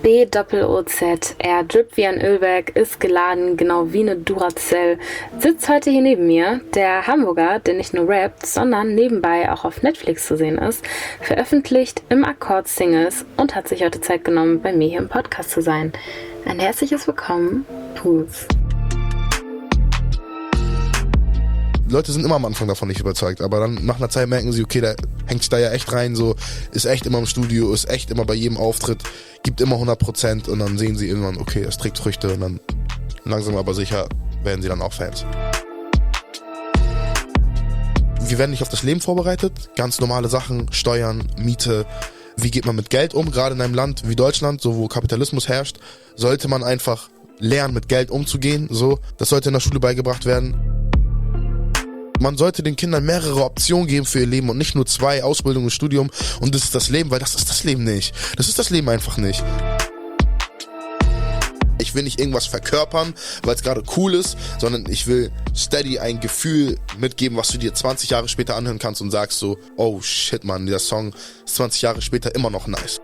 B-Doppel-O-Z. Er drippt wie ein Ölberg, ist geladen, genau wie eine Duracell. Sitzt heute hier neben mir, der Hamburger, der nicht nur rappt, sondern nebenbei auch auf Netflix zu sehen ist, veröffentlicht im Akkord Singles und hat sich heute Zeit genommen, bei mir hier im Podcast zu sein. Ein herzliches Willkommen, Pools. Leute sind immer am Anfang davon nicht überzeugt, aber dann nach einer Zeit merken sie, okay, der hängt sich da ja echt rein, so, ist echt immer im Studio, ist echt immer bei jedem Auftritt, gibt immer 100% und dann sehen sie irgendwann, okay, es trägt Früchte und dann langsam aber sicher werden sie dann auch Fans. Wir werden nicht auf das Leben vorbereitet, ganz normale Sachen, Steuern, Miete, wie geht man mit Geld um, gerade in einem Land wie Deutschland, so wo Kapitalismus herrscht, sollte man einfach lernen, mit Geld umzugehen, so, das sollte in der Schule beigebracht werden. Man sollte den Kindern mehrere Optionen geben für ihr Leben und nicht nur 2, Ausbildung und Studium und das ist das Leben, weil das ist das Leben nicht. Das ist das Leben einfach nicht. Ich will nicht irgendwas verkörpern, weil es gerade cool ist, sondern ich will steady ein Gefühl mitgeben, was du dir 20 Jahre später anhören kannst und sagst so, oh shit man, dieser Song ist 20 Jahre später immer noch nice.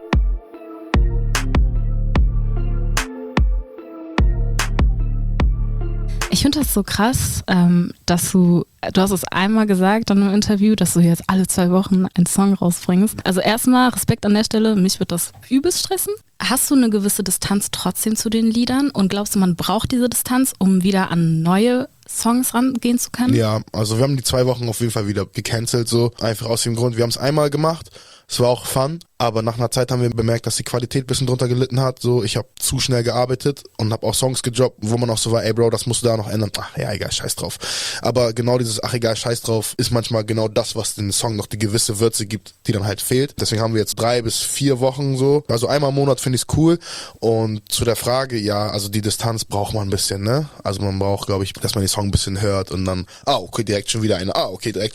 Ich finde das so krass, dass du hast es einmal gesagt in einem Interview, dass du jetzt alle 2 Wochen einen Song rausbringst. Also erstmal Respekt an der Stelle, mich wird das übelst stressen. Hast du eine gewisse Distanz trotzdem zu den Liedern und glaubst du, man braucht diese Distanz, um wieder an neue Songs rangehen zu können? Ja, also wir haben die 2 Wochen auf jeden Fall wieder gecancelt, so einfach aus dem Grund, wir haben es einmal gemacht, es war auch fun, aber nach einer Zeit haben wir bemerkt, dass die Qualität ein bisschen drunter gelitten hat, so ich habe zu schnell gearbeitet und habe auch Songs gedroppt, wo man auch so war, ey Bro, das musst du da noch ändern, ach ja, egal, scheiß drauf. Aber genau dieses ach egal, scheiß drauf ist manchmal genau das, was den Song noch die gewisse Würze gibt, die dann halt fehlt. Deswegen haben wir jetzt 3 bis 4 Wochen so, also einmal im Monat finde ich es cool und zu der Frage, ja, also die Distanz braucht man ein bisschen, ne? Also man braucht, glaube ich, dass man den Song ein bisschen hört und dann, okay, direkt schon wieder einer,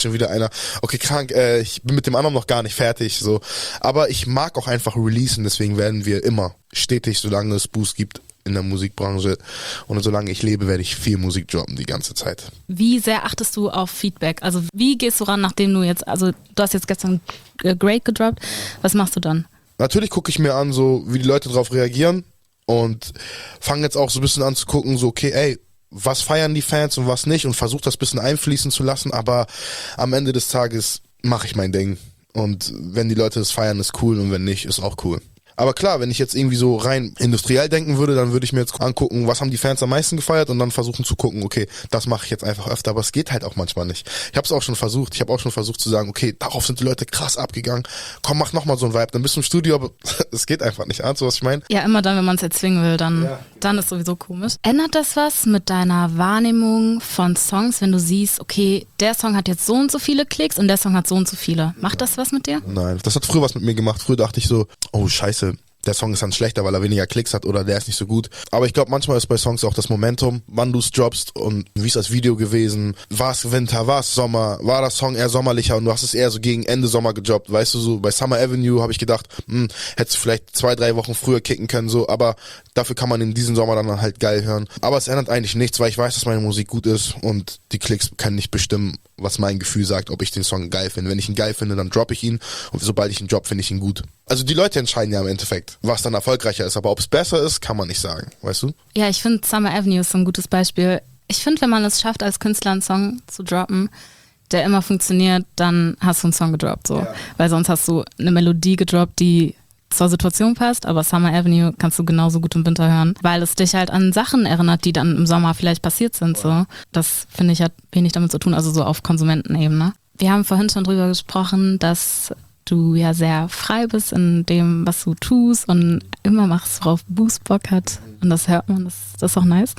okay, krank, ich bin mit dem anderen noch gar nicht fertig, so. Aber ich mag auch einfach releasen, deswegen werden wir immer stetig, solange es Boost gibt in der Musikbranche und solange ich lebe, werde ich viel Musik droppen die ganze Zeit. Wie sehr achtest du auf Feedback? Also wie gehst du ran, nachdem du hast jetzt gestern Great gedroppt, was machst du dann? Natürlich gucke ich mir an, so wie die Leute darauf reagieren und fange jetzt auch so ein bisschen an zu gucken, so okay, ey, was feiern die Fans und was nicht und versuche das ein bisschen einfließen zu lassen, aber am Ende des Tages mache ich mein Ding. Und wenn die Leute das feiern, ist cool und wenn nicht, ist auch cool. Aber klar, wenn ich jetzt irgendwie so rein industriell denken würde, dann würde ich mir jetzt angucken, was haben die Fans am meisten gefeiert und dann versuchen zu gucken, okay, das mache ich jetzt einfach öfter, aber es geht halt auch manchmal nicht. Ich habe auch schon versucht zu sagen, okay, darauf sind die Leute krass abgegangen, komm, mach nochmal so ein Vibe, dann bist du im Studio, aber es geht einfach nicht. Ahnst du, was ich meine? Ja, immer dann, wenn man es erzwingen will, dann ist sowieso komisch. Ändert das was mit deiner Wahrnehmung von Songs, wenn du siehst, okay, der Song hat jetzt so und so viele Klicks und der Song hat so und so viele? Macht das was mit dir? Nein, das hat früher was mit mir gemacht. Früher dachte ich so, oh scheiße, der Song ist dann schlechter, weil er weniger Klicks hat oder der ist nicht so gut. Aber ich glaube, manchmal ist bei Songs auch das Momentum, wann du es droppst und wie ist das Video gewesen, war es Winter, war es Sommer, war das Song eher sommerlicher und du hast es eher so gegen Ende Sommer gedroppt, weißt du, so bei Summer Avenue habe ich gedacht, hättest du vielleicht 2-3 Wochen früher kicken können, so, aber dafür kann man in diesem Sommer dann halt geil hören. Aber es ändert eigentlich nichts, weil ich weiß, dass meine Musik gut ist und die Klicks können nicht bestimmen, was mein Gefühl sagt, ob ich den Song geil finde. Wenn ich ihn geil finde, dann droppe ich ihn und sobald ich ihn droppe, finde ich ihn gut. Also die Leute entscheiden ja im Endeffekt, was dann erfolgreicher ist, aber ob es besser ist, kann man nicht sagen, weißt du? Ja, ich finde Summer Avenue ist so ein gutes Beispiel. Ich finde, wenn man es schafft, als Künstler einen Song zu droppen, der immer funktioniert, dann hast du einen Song gedroppt, so. Ja. Weil sonst hast du eine Melodie gedroppt, die zur Situation passt, aber Summer Avenue kannst du genauso gut im Winter hören, weil es dich halt an Sachen erinnert, die dann im Sommer vielleicht passiert sind, so. Das finde ich hat wenig damit zu tun, also so auf Konsumentenebene. Wir haben vorhin schon drüber gesprochen, dass du ja sehr frei bist in dem, was du tust und immer machst, worauf Boost Bock hat. Und das hört man, das ist auch nice.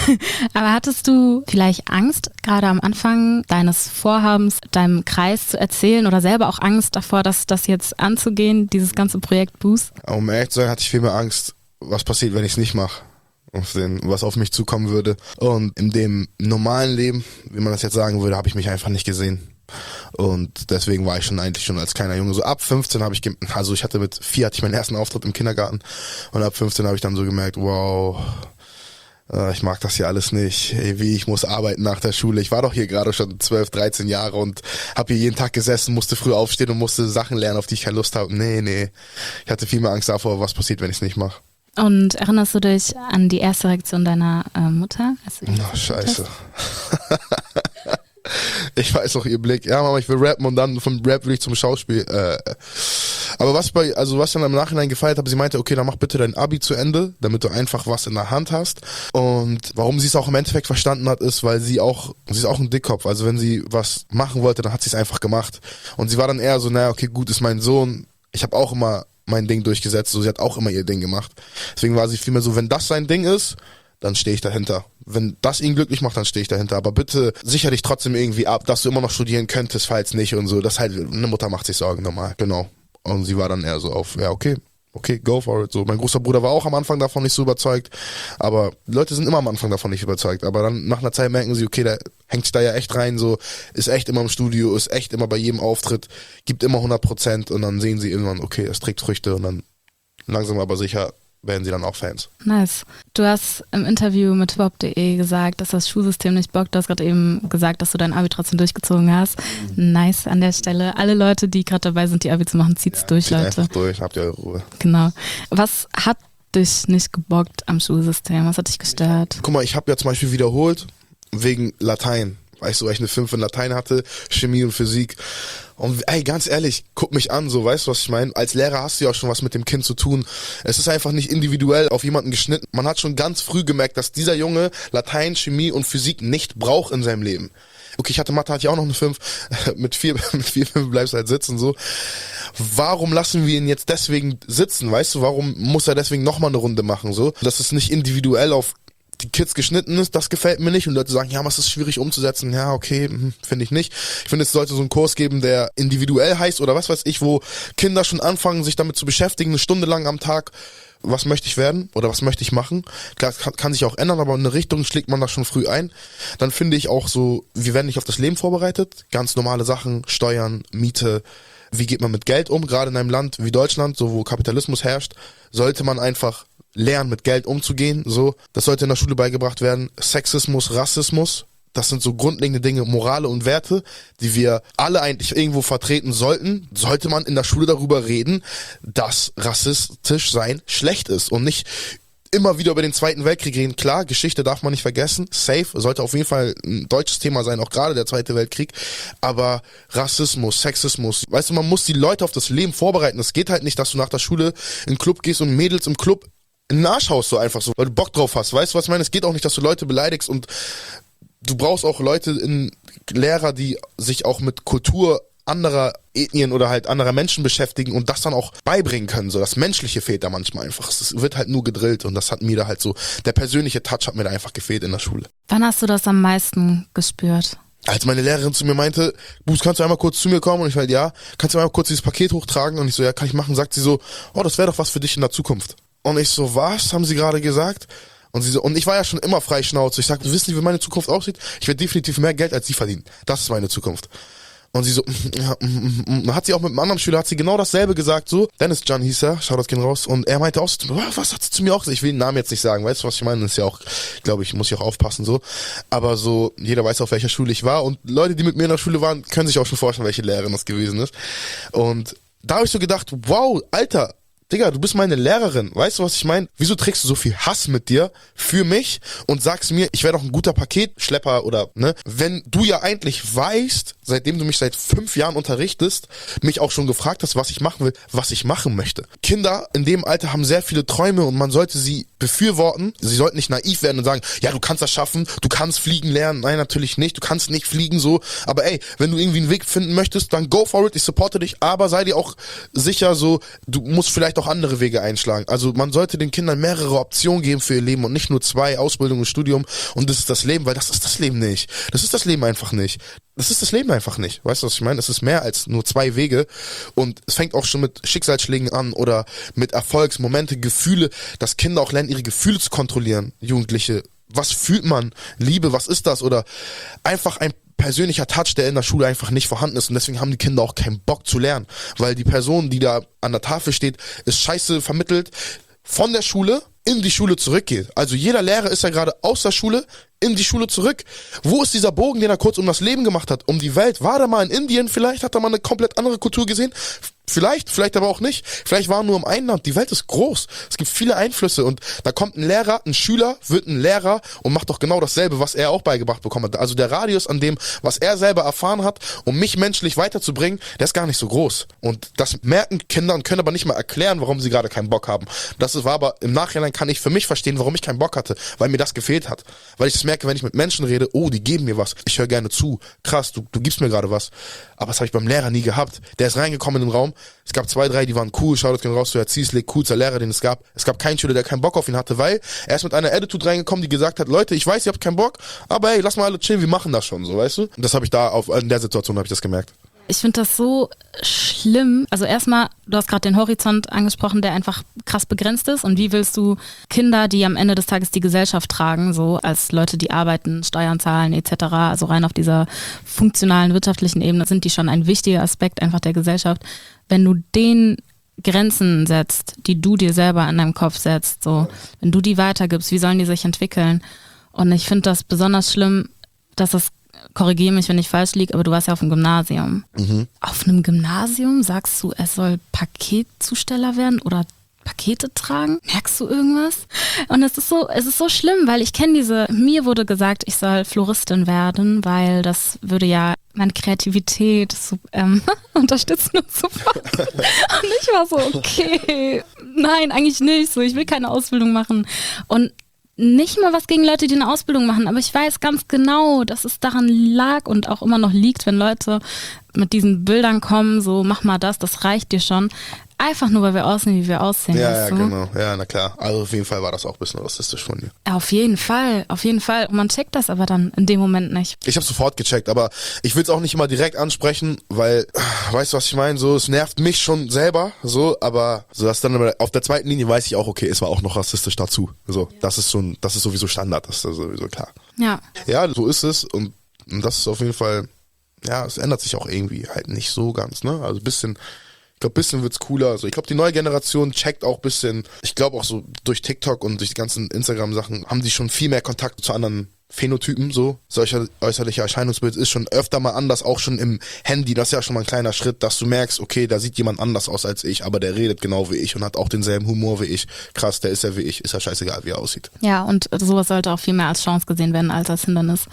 Aber hattest du vielleicht Angst, gerade am Anfang deines Vorhabens, deinem Kreis zu erzählen oder selber auch Angst davor, das jetzt anzugehen, dieses ganze Projekt Boost? Um ehrlich zu sein, hatte ich viel mehr Angst, was passiert, wenn ich es nicht mache. Was auf mich zukommen würde. Und in dem normalen Leben, wie man das jetzt sagen würde, habe ich mich einfach nicht gesehen. Und deswegen war ich eigentlich schon als kleiner Junge so ab 15 habe ich, ich hatte mit 4 hatte ich meinen ersten Auftritt im Kindergarten und ab 15 habe ich dann so gemerkt, wow, ich mag das hier alles nicht, ich muss arbeiten nach der Schule, ich war doch hier gerade schon 12, 13 Jahre und habe hier jeden Tag gesessen, musste früh aufstehen und musste Sachen lernen, auf die ich keine Lust habe. Nee, ich hatte viel mehr Angst davor, was passiert, wenn ich es nicht mache. Und erinnerst du dich an die erste Reaktion deiner Mutter? Oh, scheiße. Ich weiß auch ihr Blick. Ja, Mama, ich will rappen und dann vom Rap will ich zum Schauspiel. Aber was ich dann im Nachhinein gefeiert habe, sie meinte, okay, dann mach bitte dein Abi zu Ende, damit du einfach was in der Hand hast. Und warum sie es auch im Endeffekt verstanden hat, ist, weil sie ist auch ein Dickkopf. Also wenn sie was machen wollte, dann hat sie es einfach gemacht. Und sie war dann eher so, naja, okay, gut, ist mein Sohn. Ich habe auch immer mein Ding durchgesetzt. So, sie hat auch immer ihr Ding gemacht. Deswegen war sie vielmehr so, wenn das sein Ding ist, dann stehe ich dahinter. Wenn das ihn glücklich macht, dann stehe ich dahinter. Aber bitte sicher dich trotzdem irgendwie ab, dass du immer noch studieren könntest, falls nicht und so. Das halt, eine Mutter macht sich Sorgen normal, genau. Und sie war dann eher so auf, ja, okay, go for it. So, mein großer Bruder war auch am Anfang davon nicht so überzeugt, aber Leute sind immer am Anfang davon nicht überzeugt. Aber dann nach einer Zeit merken sie, okay, der hängt sich da ja echt rein, so, ist echt immer im Studio, ist echt immer bei jedem Auftritt, gibt immer 100% und dann sehen sie irgendwann, okay, es trägt Früchte und dann langsam aber sicher werden sie dann auch Fans. Nice. Du hast im Interview mit hiphop.de gesagt, dass das Schulsystem nicht bockt. Du hast gerade eben gesagt, dass du dein Abi trotzdem durchgezogen hast. Nice an der Stelle. Alle Leute, die gerade dabei sind, die Abi zu machen, zieht's durch, Leute. Einfach durch, habt ihr eure Ruhe. Genau. Was hat dich nicht gebockt am Schulsystem? Was hat dich gestört? Guck mal, ich habe ja zum Beispiel wiederholt wegen Latein. Weißt du, weil ich eine 5 in Latein hatte, Chemie und Physik. Und ey, ganz ehrlich, guck mich an, so, weißt du, was ich meine? Als Lehrer hast du ja auch schon was mit dem Kind zu tun. Es ist einfach nicht individuell auf jemanden geschnitten. Man hat schon ganz früh gemerkt, dass dieser Junge Latein, Chemie und Physik nicht braucht in seinem Leben. Okay, ich hatte Mathe, hatte ich auch noch eine 5. Mit 4, 5 bleibst du halt sitzen, so. Warum lassen wir ihn jetzt deswegen sitzen, weißt du? Warum muss er deswegen nochmal eine Runde machen, so? Dass es nicht individuell auf die Kids geschnitten ist, das gefällt mir nicht. Und Leute sagen, ja, aber es ist schwierig umzusetzen. Ja, okay, finde ich nicht. Ich finde, es sollte so einen Kurs geben, der individuell heißt oder was weiß ich, wo Kinder schon anfangen, sich damit zu beschäftigen, eine Stunde lang am Tag. Was möchte ich werden oder was möchte ich machen? Klar, kann sich auch ändern, aber in eine Richtung schlägt man das schon früh ein. Dann finde ich auch so, wir werden nicht auf das Leben vorbereitet. Ganz normale Sachen, Steuern, Miete. Wie geht man mit Geld um? Gerade in einem Land wie Deutschland, so wo Kapitalismus herrscht, sollte man einfach lernen, mit Geld umzugehen, so. Das sollte in der Schule beigebracht werden. Sexismus, Rassismus, das sind so grundlegende Dinge, Morale und Werte, die wir alle eigentlich irgendwo vertreten sollten. Sollte man in der Schule darüber reden, dass rassistisch sein schlecht ist und nicht immer wieder über den Zweiten Weltkrieg reden. Klar, Geschichte darf man nicht vergessen. Safe, sollte auf jeden Fall ein deutsches Thema sein, auch gerade der Zweite Weltkrieg. Aber Rassismus, Sexismus, weißt du, man muss die Leute auf das Leben vorbereiten. Es geht halt nicht, dass du nach der Schule in den Club gehst und Mädels im Club in den Arsch haust, so einfach so, weil du Bock drauf hast. Weißt du, was ich meine? Es geht auch nicht, dass du Leute beleidigst und du brauchst auch Lehrer, die sich auch mit Kultur anderer Ethnien oder halt anderer Menschen beschäftigen und das dann auch beibringen können. So, das Menschliche fehlt da manchmal einfach. Es wird halt nur gedrillt und das hat mir da halt so, der persönliche Touch hat mir da einfach gefehlt in der Schule. Wann hast du das am meisten gespürt? Als meine Lehrerin zu mir meinte, Bus, kannst du einmal kurz zu mir kommen? Und ich halt, ja. Kannst du einmal kurz dieses Paket hochtragen? Und ich so, ja, kann ich machen. Sagt sie so, oh, das wäre doch was für dich in der Zukunft. Und ich so, was haben sie gerade gesagt? Und sie so, und ich war ja schon immer freischnauze. Ich sag, du wissen nicht, wie meine Zukunft aussieht? Ich werde definitiv mehr Geld als sie verdienen. Das ist meine Zukunft. Und sie so, ja, dann hat sie auch mit einem anderen Schüler, hat sie genau dasselbe gesagt, so. Dennis John hieß er, schau das gehen raus. Und er meinte auch so, was hat sie zu mir auch gesagt? Ich will den Namen jetzt nicht sagen, weißt du, was ich meine? Das ist ja auch, glaube ich, muss ich auch aufpassen, so. Aber so, jeder weiß, auf welcher Schule ich war. Und Leute, die mit mir in der Schule waren, können sich auch schon vorstellen, welche Lehrerin das gewesen ist. Und da habe ich so gedacht, wow, Alter, Digga, du bist meine Lehrerin, weißt du, was ich meine? Wieso trägst du so viel Hass mit dir für mich und sagst mir, ich wäre doch ein guter Paketschlepper oder, ne? Wenn du ja eigentlich weißt, seitdem du mich seit 5 Jahren unterrichtest, mich auch schon gefragt hast, was ich machen will, was ich machen möchte. Kinder in dem Alter haben sehr viele Träume und man sollte sie befürworten. Sie sollten nicht naiv werden und sagen, ja, du kannst das schaffen, du kannst fliegen lernen. Nein, natürlich nicht, du kannst nicht fliegen so. Aber ey, wenn du irgendwie einen Weg finden möchtest, dann go for it, ich supporte dich, aber sei dir auch sicher so, du musst vielleicht auch andere Wege einschlagen. Also man sollte den Kindern mehrere Optionen geben für ihr Leben und nicht nur 2, Ausbildung und Studium und das ist das Leben, weil das ist das Leben nicht. Das ist das Leben einfach nicht. Das ist das Leben einfach nicht. Weißt du, was ich meine? Es ist mehr als nur 2 Wege und es fängt auch schon mit Schicksalsschlägen an oder mit Erfolgsmomente, Gefühle, dass Kinder auch lernen, ihre Gefühle zu kontrollieren, Jugendliche. Was fühlt man? Liebe, was ist das? Oder einfach ein persönlicher Touch, der in der Schule einfach nicht vorhanden ist und deswegen haben die Kinder auch keinen Bock zu lernen, weil die Person, die da an der Tafel steht, ist scheiße vermittelt von der Schule in die Schule zurückgeht. Also jeder Lehrer ist ja gerade aus der Schule in die Schule zurück. Wo ist dieser Bogen, den er kurz um das Leben gemacht hat? Um die Welt? War er mal in Indien? Vielleicht hat er mal eine komplett andere Kultur gesehen. Vielleicht aber auch nicht. Vielleicht war er nur im einen Land. Die Welt ist groß. Es gibt viele Einflüsse und da kommt ein Lehrer, ein Schüler wird ein Lehrer und macht doch genau dasselbe, was er auch beigebracht bekommen hat. Also der Radius an dem, was er selber erfahren hat, um mich menschlich weiterzubringen, der ist gar nicht so groß. Und das merken Kinder und können aber nicht mal erklären, warum sie gerade keinen Bock haben. Das war aber im Nachhinein kann ich für mich verstehen, warum ich keinen Bock hatte, weil mir das gefehlt hat. Weil ich das merke, wenn ich mit Menschen rede, oh, die geben mir was. Ich höre gerne zu. Krass, du gibst mir gerade was. Aber das habe ich beim Lehrer nie gehabt. Der ist reingekommen in den Raum. Es gab 2, 3, die waren cool. Shoutout gehen raus zu Herr Zieslik, coolster Lehrer, den es gab. Es gab keinen Schüler, der keinen Bock auf ihn hatte, weil er ist mit einer Attitude reingekommen, die gesagt hat, Leute, ich weiß, ihr habt keinen Bock, aber hey, lass mal alle chillen, wir machen das schon, so, weißt du? Und das habe ich da in der Situation habe ich das gemerkt. Ich finde das so schlimm. Also erstmal, du hast gerade den Horizont angesprochen, der einfach krass begrenzt ist. Und wie willst du Kinder, die am Ende des Tages die Gesellschaft tragen, so als Leute, die arbeiten, Steuern zahlen etc., also rein auf dieser funktionalen wirtschaftlichen Ebene, sind die schon ein wichtiger Aspekt einfach der Gesellschaft. Wenn du denen Grenzen setzt, die du dir selber in deinem Kopf setzt, so, wenn du die weitergibst, wie sollen die sich entwickeln? Und ich finde das besonders schlimm, dass es, korrigiere mich, wenn ich falsch liege, aber du warst ja auf einem Gymnasium. Mhm. Auf einem Gymnasium sagst du, er soll Paketzusteller werden oder Pakete tragen? Merkst du irgendwas? Und es ist so schlimm, weil ich kenne mir wurde gesagt, ich soll Floristin werden, weil das würde ja meine Kreativität so, unterstützen und so weiter. Und ich war so, okay, nein, eigentlich nicht, so, ich will keine Ausbildung machen. Und nicht mal was gegen Leute, die eine Ausbildung machen, aber ich weiß ganz genau, dass es daran lag und auch immer noch liegt, wenn Leute mit diesen Bildern kommen, so mach mal das reicht dir schon. Einfach nur, weil wir aussehen, wie wir aussehen. Ja, genau. Ja, na klar. Also auf jeden Fall war das auch ein bisschen rassistisch von dir. Auf jeden Fall. Und man checkt das aber dann in dem Moment nicht. Ich habe sofort gecheckt, aber ich will es auch nicht immer direkt ansprechen, weil, weißt du, was ich meine? So, es nervt mich schon selber, so, aber so dass dann auf der zweiten Linie weiß ich auch, okay, es war auch noch rassistisch dazu. So, das ist sowieso Standard, das ist sowieso klar. Ja. Ja, so ist es und das ist auf jeden Fall, ja, es ändert sich auch irgendwie halt nicht so ganz, ne? Also ein bisschen wird's cooler. Also ich glaube, die neue Generation checkt auch ein bisschen, ich glaube auch so durch TikTok und durch die ganzen Instagram-Sachen haben die schon viel mehr Kontakt zu anderen Phänotypen, so. Solcher äußerlicher Erscheinungsbild ist schon öfter mal anders, auch schon im Handy. Das ist ja schon mal ein kleiner Schritt, dass du merkst, okay, da sieht jemand anders aus als ich, aber der redet genau wie ich und hat auch denselben Humor wie ich. Krass, der ist ja wie ich. Ist ja scheißegal, wie er aussieht. Ja, und sowas sollte auch viel mehr als Chance gesehen werden als Hindernis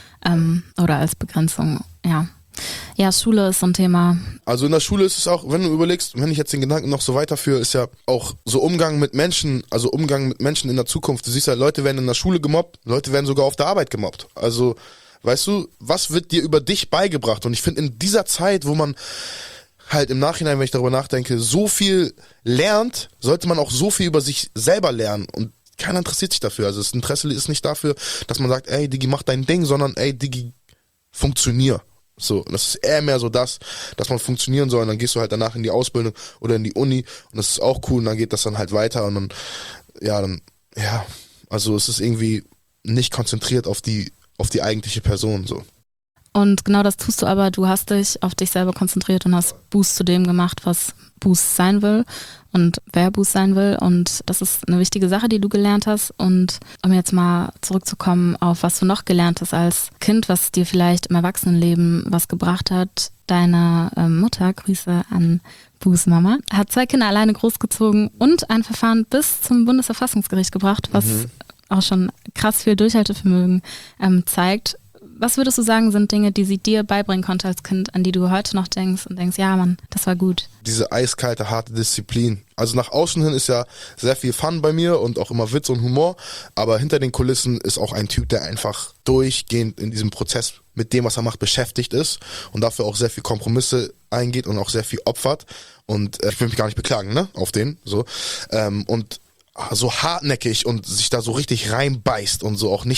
oder als Begrenzung, ja. Ja, Schule ist so ein Thema. Also in der Schule ist es auch, wenn du überlegst, wenn ich jetzt den Gedanken noch so weiterführe, ist ja auch so Umgang mit Menschen in der Zukunft. Du siehst ja, Leute werden in der Schule gemobbt, Leute werden sogar auf der Arbeit gemobbt. Also, weißt du, was wird dir über dich beigebracht? Und ich finde, in dieser Zeit, wo man halt im Nachhinein, wenn ich darüber nachdenke, so viel lernt, sollte man auch so viel über sich selber lernen. Und keiner interessiert sich dafür. Also das Interesse ist nicht dafür, dass man sagt, ey, Digi, mach dein Ding, sondern ey, Digi, funktionier. So, das ist eher mehr so dass man funktionieren soll und dann gehst du halt danach in die Ausbildung oder in die Uni und das ist auch cool und dann geht das dann halt weiter und dann, also es ist irgendwie nicht konzentriert auf die eigentliche Person, so. Und genau das tust du aber, du hast dich auf dich selber konzentriert und hast Boost zu dem gemacht, was Boost sein will und wer Boost sein will und das ist eine wichtige Sache, die du gelernt hast und um jetzt mal zurückzukommen auf was du noch gelernt hast als Kind, was dir vielleicht im Erwachsenenleben was gebracht hat, deine Mutter, Grüße an Boost Mama, hat 2 Kinder alleine großgezogen und ein Verfahren bis zum Bundesverfassungsgericht gebracht, was auch schon krass viel Durchhaltevermögen zeigt. Was würdest du sagen, sind Dinge, die sie dir beibringen konnte als Kind, an die du heute noch denkst und denkst, ja Mann, das war gut? Diese eiskalte, harte Disziplin. Also nach außen hin ist ja sehr viel Fun bei mir und auch immer Witz und Humor, aber hinter den Kulissen ist auch ein Typ, der einfach durchgehend in diesem Prozess mit dem, was er macht, beschäftigt ist und dafür auch sehr viel Kompromisse eingeht und auch sehr viel opfert und ich will mich gar nicht beklagen, ne, auf den, so, und so hartnäckig und sich da so richtig reinbeißt und so auch nichts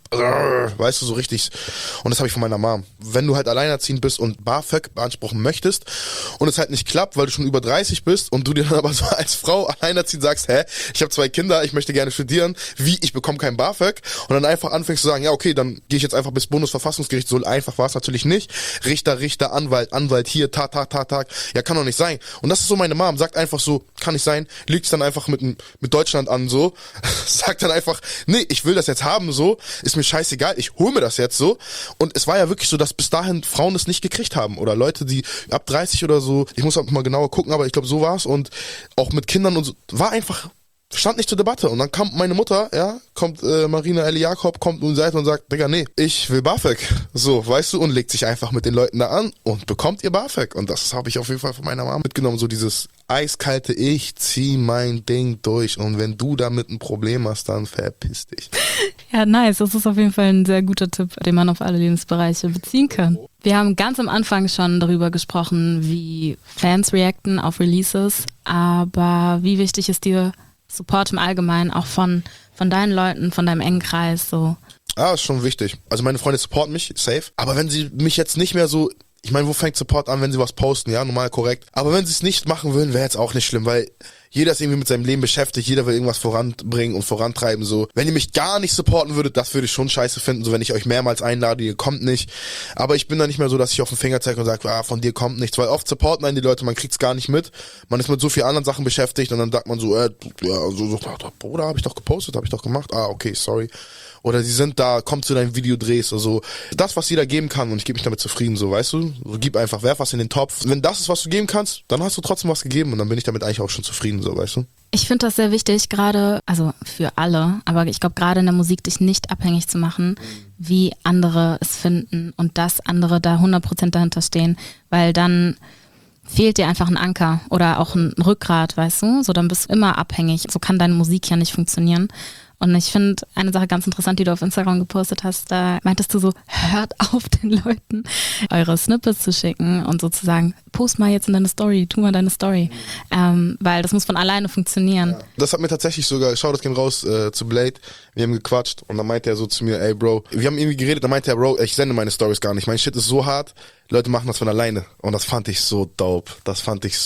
weißt du, so richtig. Und das habe ich von meiner Mom. Wenn du halt alleinerziehend bist und BAföG beanspruchen möchtest und es halt nicht klappt, weil du schon über 30 bist und du dir dann aber so als Frau alleinerziehend sagst, ich habe 2 Kinder, ich möchte gerne studieren, ich bekomme kein BAföG und dann einfach anfängst zu sagen, ja okay, dann gehe ich jetzt einfach bis Bundesverfassungsgericht, so einfach war es natürlich nicht. Richter, Anwalt hier, Tag. Ja, kann doch nicht sein. Und das ist so meine Mom, sagt einfach so, kann nicht sein, legt es dann einfach mit Deutschland an, so, sagt dann einfach, nee, ich will das jetzt haben, so, ist mir scheißegal, ich hole mir das jetzt so. Und es war ja wirklich so, dass bis dahin Frauen es nicht gekriegt haben oder Leute, die ab 30 oder so, ich muss halt mal genauer gucken, aber ich glaube, so war's und auch mit Kindern und so, stand nicht zur Debatte. Und dann kommt meine Mutter, kommt Marina Ellie Jakob, kommt um die Seite und sagt, Digga, nee, ich will BAföG. So, weißt du, und legt sich einfach mit den Leuten da an und bekommt ihr BAföG. Und das habe ich auf jeden Fall von meiner Mama mitgenommen, so dieses eiskalte, ich zieh mein Ding durch und wenn du damit ein Problem hast, dann verpiss dich. Ja, nice. Das ist auf jeden Fall ein sehr guter Tipp, den man auf alle Lebensbereiche beziehen kann. Wir haben ganz am Anfang schon darüber gesprochen, wie Fans reacten auf Releases, aber wie wichtig ist dir Support im Allgemeinen, auch von deinen Leuten, von deinem engen Kreis, so? Ist schon wichtig. Also meine Freunde supporten mich, safe. Aber wenn sie mich jetzt nicht mehr so, ich meine, wo fängt Support an, wenn sie was posten? Ja, normal, korrekt. Aber wenn sie es nicht machen würden, wäre jetzt auch nicht schlimm, weil jeder ist irgendwie mit seinem Leben beschäftigt, jeder will irgendwas voranbringen und vorantreiben, so. Wenn ihr mich gar nicht supporten würdet, das würde ich schon scheiße finden, so wenn ich euch mehrmals einlade, ihr kommt nicht. Aber ich bin da nicht mehr so, dass ich auf den Finger zeige und sage, von dir kommt nichts, weil oft supporten einen die Leute, man kriegt's gar nicht mit. Man ist mit so vielen anderen Sachen beschäftigt und dann sagt man so, Bruder, hab ich doch gepostet, hab ich doch gemacht, okay, sorry. Oder sie sind da, komm zu deinem Videodrehs, also das, was jeder geben kann und ich gebe mich damit zufrieden, so, weißt du? So, gib einfach, werf was in den Topf. Wenn das ist, was du geben kannst, dann hast du trotzdem was gegeben und dann bin ich damit eigentlich auch schon zufrieden, so, weißt du? Ich finde das sehr wichtig, gerade, also für alle, aber ich glaube gerade in der Musik, dich nicht abhängig zu machen, wie andere es finden und dass andere da 100% dahinter stehen, weil dann fehlt dir einfach ein Anker oder auch ein Rückgrat, weißt du? So, dann bist du immer abhängig. So kann deine Musik ja nicht funktionieren. Und ich finde eine Sache ganz interessant, die du auf Instagram gepostet hast, da meintest du so, hört auf den Leuten eure Snippets zu schicken und sozusagen, post mal jetzt in deine Story, tu mal deine Story, weil das muss von alleine funktionieren. Ja. Das hat mir tatsächlich sogar, schau das gehen raus zu Blade, wir haben gequatscht und dann meinte er so zu mir, ey Bro, wir haben irgendwie geredet, dann meinte er, Bro, ich sende meine Stories gar nicht, mein Shit ist so hart, Leute machen das von alleine und das fand ich so dope, das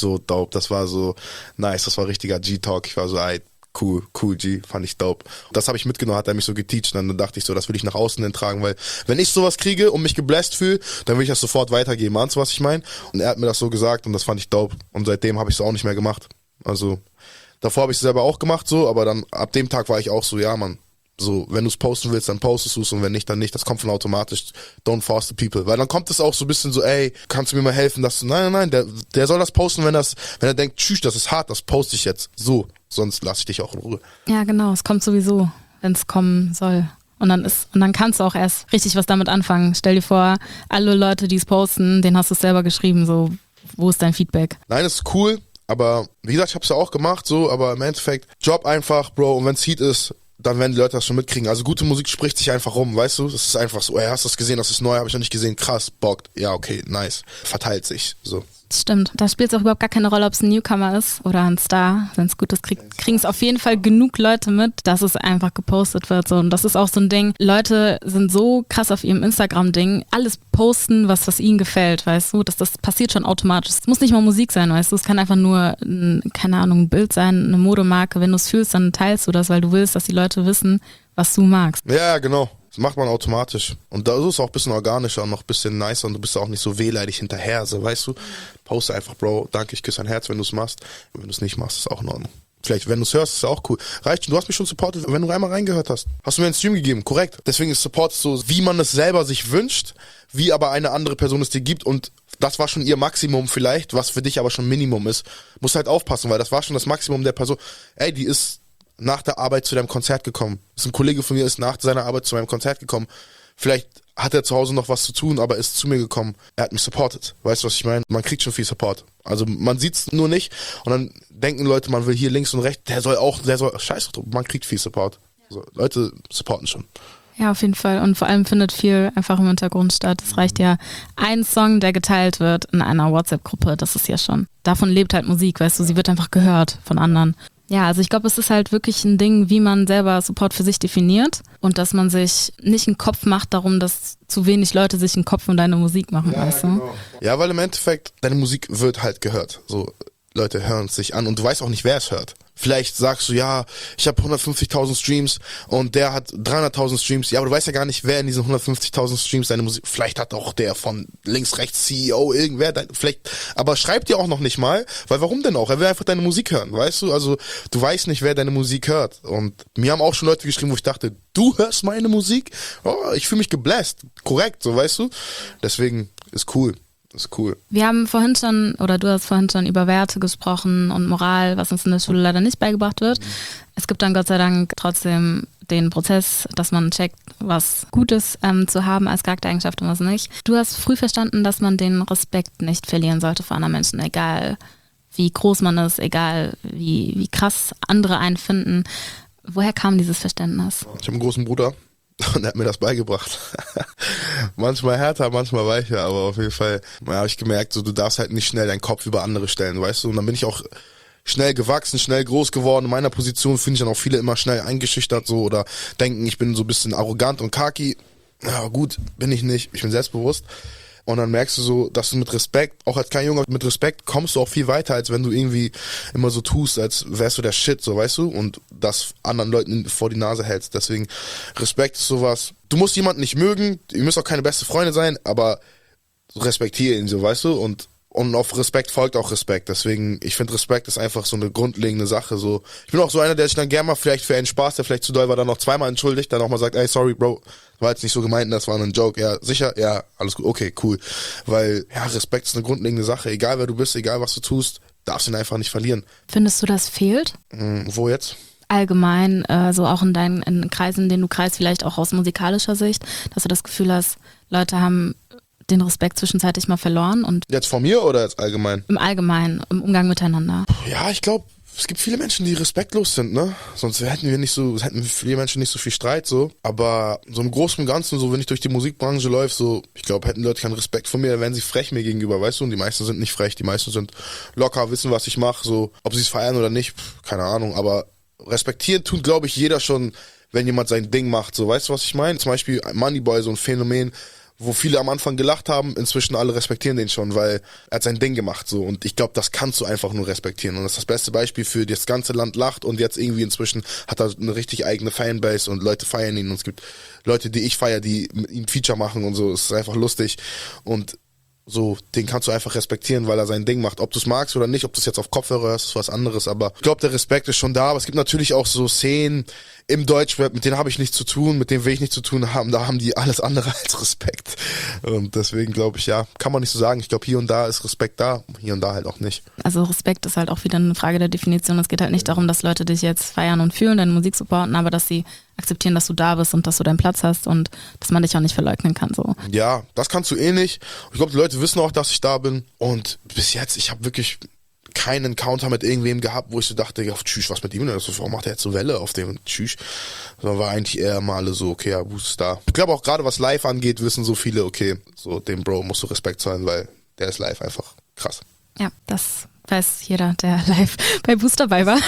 war so nice, das war richtiger G-Talk, ich war so, ey, Cool, G, fand ich dope. Das habe ich mitgenommen, hat er mich so geteacht und dann dachte ich so, das will ich nach außen hin tragen, weil wenn ich sowas kriege und mich gebläst fühle, dann will ich das sofort weitergeben. Ahnst du, was ich meine? Und er hat mir das so gesagt und das fand ich dope und seitdem habe ich es auch nicht mehr gemacht. Also davor habe ich es selber auch gemacht so, aber dann ab dem Tag war ich auch so, ja Mann, so, wenn du es posten willst, dann postest du es und wenn nicht, dann nicht. Das kommt von automatisch. Don't force the people. Weil dann kommt es auch so ein bisschen so, ey, kannst du mir mal helfen, dass du, nein, der soll das posten, wenn er denkt, tschüss, das ist hart, das poste ich jetzt. So, sonst lasse ich dich auch in Ruhe. Ja, genau, es kommt sowieso, wenn es kommen soll. Und dann kannst du auch erst richtig was damit anfangen. Stell dir vor, alle Leute, die es posten, denen hast du es selber geschrieben, so, wo ist dein Feedback? Nein, das ist cool, aber wie gesagt, ich hab's ja auch gemacht, so, aber im Endeffekt, Job einfach, Bro, und wenn's Heat ist, dann werden die Leute das schon mitkriegen. Also gute Musik spricht sich einfach rum, weißt du? Das ist einfach so, ey, hast du das gesehen, das ist neu, habe ich noch nicht gesehen, krass, bockt. Ja, okay, nice. Verteilt sich, so. Stimmt, da spielt es auch überhaupt gar keine Rolle, ob es ein Newcomer ist oder ein Star. Wenn es gut ist, kriegen es auf jeden Fall genug Leute mit, dass es einfach gepostet wird. So. Und das ist auch so ein Ding. Leute sind so krass auf ihrem Instagram-Ding, alles posten, was ihnen gefällt, weißt du? Das passiert schon automatisch. Es muss nicht mal Musik sein, weißt du? Es kann einfach nur, keine Ahnung, ein Bild sein, eine Modemarke. Wenn du es fühlst, dann teilst du das, weil du willst, dass die Leute wissen, was du magst. Ja, genau. Das macht man automatisch. Und da ist es auch ein bisschen organischer und noch ein bisschen nicer und du bist auch nicht so wehleidig hinterher, so, weißt du? Poste einfach, Bro, danke, ich küsse dein Herz, wenn du es machst. Und wenn du es nicht machst, ist auch in Ordnung. Vielleicht, wenn du es hörst, ist es auch cool. Reicht schon, du hast mich schon supportet, wenn du einmal reingehört hast. Hast du mir einen Stream gegeben, korrekt. Deswegen ist Support so, wie man es selber sich wünscht, wie aber eine andere Person es dir gibt und das war schon ihr Maximum vielleicht, was für dich aber schon Minimum ist. Musst halt aufpassen, weil das war schon das Maximum der Person. Ey, die ist nach der Arbeit zu deinem Konzert gekommen. Das ist ein Kollege von mir, ist nach seiner Arbeit zu meinem Konzert gekommen. Vielleicht hat er zu Hause noch was zu tun, aber ist zu mir gekommen. Er hat mich supportet. Weißt du, was ich meine? Man kriegt schon viel Support. Also man sieht's nur nicht und dann denken Leute, man will hier links und rechts, der soll, scheiß drauf, man kriegt viel Support. Also, Leute supporten schon. Ja, auf jeden Fall. Und vor allem findet viel einfach im Hintergrund statt. Es reicht ja ein Song, der geteilt wird in einer WhatsApp-Gruppe. Das ist ja schon. Davon lebt halt Musik, weißt du. Sie wird einfach gehört von anderen. Ja, also ich glaube, es ist halt wirklich ein Ding, wie man selber Support für sich definiert und dass man sich nicht einen Kopf macht darum, dass zu wenig Leute sich einen Kopf um deine Musik machen, weißt du? Genau. Ja, weil im Endeffekt, deine Musik wird halt gehört. So, Leute hören es sich an und du weißt auch nicht, wer es hört. Vielleicht sagst du, ja, ich habe 150.000 Streams und der hat 300.000 Streams. Ja, aber du weißt ja gar nicht, wer in diesen 150.000 Streams deine Musik, vielleicht hat auch der von links, rechts CEO, irgendwer, vielleicht, aber schreibt dir auch noch nicht mal, weil warum denn auch? Er will einfach deine Musik hören, weißt du? Also, du weißt nicht, wer deine Musik hört. Und mir haben auch schon Leute geschrieben, wo ich dachte, du hörst meine Musik? Oh, ich fühle mich gebläst. Korrekt, so, weißt du? Deswegen ist cool. Das ist cool. Wir haben vorhin schon, oder du hast vorhin schon über Werte gesprochen und Moral, was uns in der Schule leider nicht beigebracht wird. Es gibt dann Gott sei Dank trotzdem den Prozess, dass man checkt, was Gutes zu haben als Charaktereigenschaft und was nicht. Du hast früh verstanden, dass man den Respekt nicht verlieren sollte vor anderen Menschen, egal wie groß man ist, egal wie krass andere einen finden. Woher kam dieses Verständnis? Ich habe einen großen Bruder. Und er hat mir das beigebracht. Manchmal härter, manchmal weicher, aber auf jeden Fall habe ich gemerkt, so, du darfst halt nicht schnell deinen Kopf über andere stellen, weißt du? Und dann bin ich auch schnell gewachsen, schnell groß geworden. In meiner Position finde ich dann auch viele immer schnell eingeschüchtert so oder denken, ich bin so ein bisschen arrogant und kaki. Ja gut, bin ich nicht, ich bin selbstbewusst. Und dann merkst du so, dass du mit Respekt, auch als kleiner Junge, mit Respekt kommst du auch viel weiter, als wenn du irgendwie immer so tust, als wärst du der Shit, so, weißt du? Und das anderen Leuten vor die Nase hältst. Deswegen, Respekt ist sowas. Du musst jemanden nicht mögen, ihr müsst auch keine beste Freunde sein, aber respektiere ihn so, weißt du? Und auf Respekt folgt auch Respekt. Deswegen, ich finde, Respekt ist einfach so eine grundlegende Sache. So, ich bin auch so einer, der sich dann gerne mal vielleicht für einen Spaß, der vielleicht zu doll war, dann noch zweimal entschuldigt, dann auch mal sagt, ey, sorry, Bro, war jetzt nicht so gemeint, das war ein Joke. Ja, sicher? Ja, alles gut. Okay, cool. Weil, ja, Respekt ist eine grundlegende Sache. Egal, wer du bist, egal, was du tust, darfst ihn einfach nicht verlieren. Findest du, das fehlt? Wo jetzt? Allgemein, so auch in deinen Kreisen, in denen du kreist, vielleicht auch aus musikalischer Sicht, dass du das Gefühl hast, Leute haben den Respekt zwischenzeitlich mal verloren und jetzt von mir oder jetzt allgemein? Im Allgemeinen, im Umgang miteinander. Ja, ich glaube, es gibt viele Menschen, die respektlos sind, ne? Sonst hätten viele Menschen nicht so viel Streit, so. Aber so im Großen und Ganzen, so wenn ich durch die Musikbranche läufe, so, ich glaube, hätten Leute keinen Respekt vor mir, dann wären sie frech mir gegenüber, weißt du? Und die meisten sind nicht frech, die meisten sind locker, wissen, was ich mache, so. Ob sie es feiern oder nicht, keine Ahnung, aber respektieren tut, glaube ich, jeder schon, wenn jemand sein Ding macht, so. Weißt du, was ich meine? Zum Beispiel Moneyboy, so ein Phänomen, wo viele am Anfang gelacht haben, inzwischen alle respektieren den schon, weil er hat sein Ding gemacht, so. Und ich glaube, das kannst du einfach nur respektieren. Und das ist das beste Beispiel für das ganze Land lacht und jetzt irgendwie inzwischen hat er eine richtig eigene Fanbase und Leute feiern ihn und es gibt Leute, die ich feiere, die mit ihm Feature machen und so. Es ist einfach lustig und so, den kannst du einfach respektieren, weil er sein Ding macht. Ob du es magst oder nicht, ob du es jetzt auf Kopfhörer hörst, ist was anderes. Aber ich glaube, der Respekt ist schon da. Aber es gibt natürlich auch so Szenen im Deutschrap, mit denen habe ich nichts zu tun, mit denen will ich nichts zu tun haben. Da haben die alles andere als Respekt. Und deswegen glaube ich, ja, kann man nicht so sagen. Ich glaube, hier und da ist Respekt da, hier und da halt auch nicht. Also Respekt ist halt auch wieder eine Frage der Definition. Es geht halt nicht darum, dass Leute dich jetzt feiern und fühlen, deine Musik supporten, aber dass sie akzeptieren, dass du da bist und dass du deinen Platz hast und dass man dich auch nicht verleugnen kann. So. Ja, das kannst du eh nicht. Ich glaube, die Leute wissen auch, dass ich da bin. Und bis jetzt, ich habe wirklich keinen Encounter mit irgendwem gehabt, wo ich so dachte, ja, tschüss, was mit ihm denn? Warum macht er jetzt so Welle auf dem tschüss? Sondern war eigentlich eher mal alle so, okay, ja, Boost ist da. Ich glaube auch gerade, was live angeht, wissen so viele, okay, so dem Bro musst du Respekt zollen, weil der ist live einfach krass. Ja, das weiß jeder, der live bei Boost dabei war.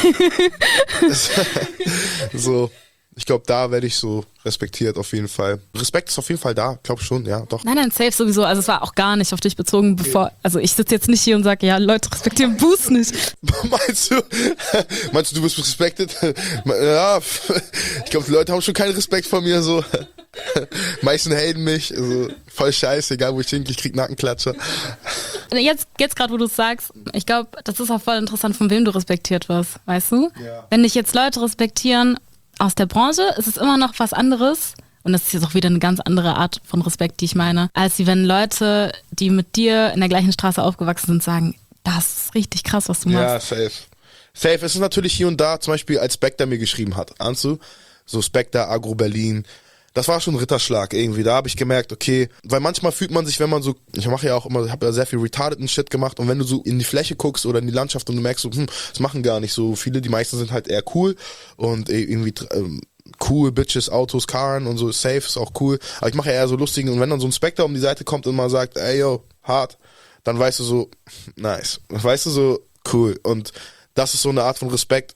So, ich glaube, da werde ich so respektiert auf jeden Fall. Respekt ist auf jeden Fall da, glaube schon, ja, doch. Nein, safe sowieso. Also es war auch gar nicht auf dich bezogen, bevor, also ich sitze jetzt nicht hier und sage, ja, Leute respektieren Boost nicht. Meinst du, du bist respektiert? Ja, ich glaube, die Leute haben schon keinen Respekt vor mir, so. Meisten haten mich, also voll scheiße, egal wo ich hingehe, ich krieg Nackenklatscher. Jetzt gerade, wo du es sagst, ich glaube, das ist auch voll interessant, von wem du respektiert wirst, weißt du? Ja. Wenn dich jetzt Leute respektieren aus der Branche, ist es immer noch was anderes, und das ist jetzt auch wieder eine ganz andere Art von Respekt, die ich meine, als wenn Leute, die mit dir in der gleichen Straße aufgewachsen sind, sagen, das ist richtig krass, was du machst. Ja, safe. Safe, es ist natürlich hier und da, zum Beispiel als Spectre mir geschrieben hat, ahnst du? So Spectre, Agro Berlin, das war schon ein Ritterschlag irgendwie. Da habe ich gemerkt, okay, weil manchmal fühlt man sich, wenn man so, ich mache ja auch immer, habe ja sehr viel retardeden Shit gemacht und wenn du so in die Fläche guckst oder in die Landschaft und du merkst so, das machen gar nicht so viele, die meisten sind halt eher cool und irgendwie cool, Bitches, Autos, Karren und so, safe ist auch cool, aber ich mache ja eher so lustigen und wenn dann so ein Spectre um die Seite kommt und mal sagt, ey yo, hart, dann weißt du so, nice, weißt du so, cool und das ist so eine Art von Respekt,